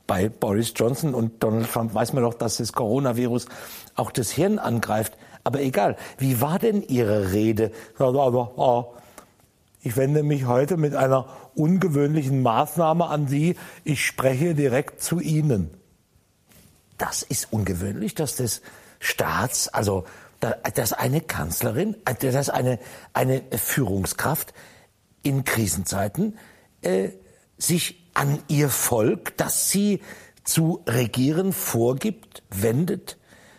Bei Boris Johnson und Donald Trump weiß man doch, dass das Coronavirus auch das Hirn angreift. Aber egal, wie war denn Ihre Rede? Ich wende mich heute mit einer ungewöhnlichen Maßnahme an Sie. Ich spreche direkt zu Ihnen. Das ist ungewöhnlich, dass das dass eine Kanzlerin, dass eine Führungskraft in Krisenzeiten sich an ihr Volk, das sie zu regieren vorgibt, wendet.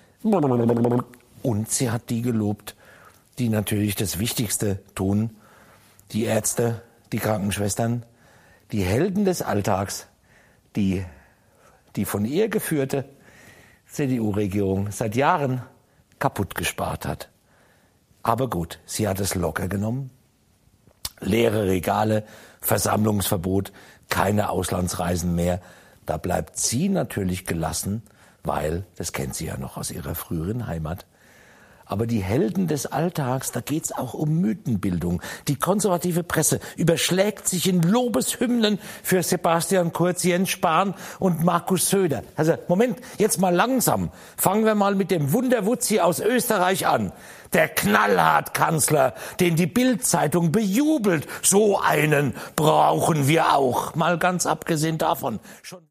Und sie hat die gelobt, die natürlich das Wichtigste tun. Die Ärzte, die Krankenschwestern, die Helden des Alltags, die von ihr geführte CDU-Regierung seit Jahren kaputt gespart hat. Aber gut, sie hat es locker genommen. Leere Regale, Versammlungsverbot, keine Auslandsreisen mehr. Da bleibt sie natürlich gelassen, weil, das kennt sie ja noch aus ihrer früheren Heimat. Aber die Helden des Alltags, da geht's auch um Mythenbildung. Die konservative Presse überschlägt sich in Lobeshymnen für Sebastian Kurz, Jens Spahn und Markus Söder. Also Moment, jetzt mal langsam. Fangen wir mal mit dem Wunderwutzi aus Österreich an. Der Knallhart-Kanzler, den die Bild-Zeitung bejubelt. So einen brauchen wir auch. Mal ganz abgesehen davon.